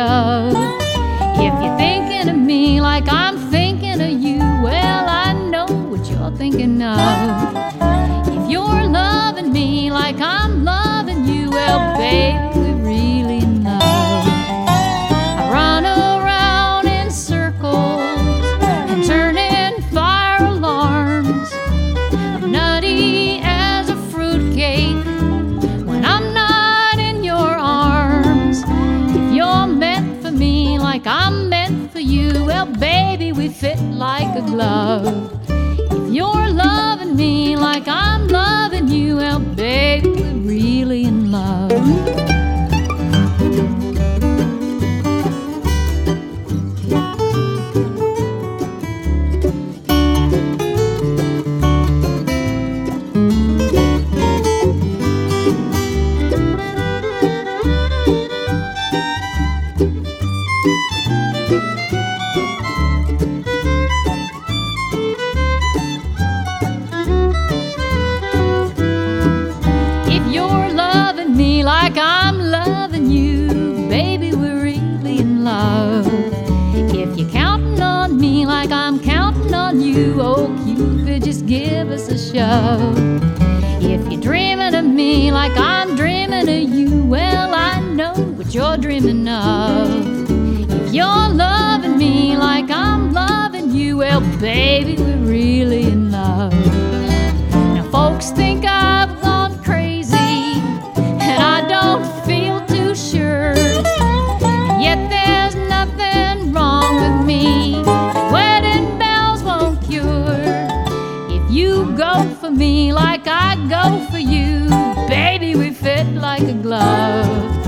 shove. If you're thinking of me like I'm thinking of you, well, I know what you're thinking of. If you're loving me like I'm loving you, well, baby, we're really in love. I run around in circles and turning fire alarms. I'm nutty as a fruitcake when I'm not in your arms. If you're meant for me like I'm meant for you, well, baby, we fit like a glove. If you're loving me like I'm loving you, well, baby, we're really in love. Like I'm loving you, baby, we're really in love. If you're counting on me like I'm counting on you, oh Cupid, just give us a shove. If you're dreaming of me like I'm dreaming of you, well, I know what you're dreaming of. If you're loving me like I'm loving you, well, baby, we're really in love. Now folks think I've gone crazy, and I don't feel too sure, and yet there's nothing wrong with me that wedding bells won't cure. If you go for me like I go for you, baby, we fit like a glove.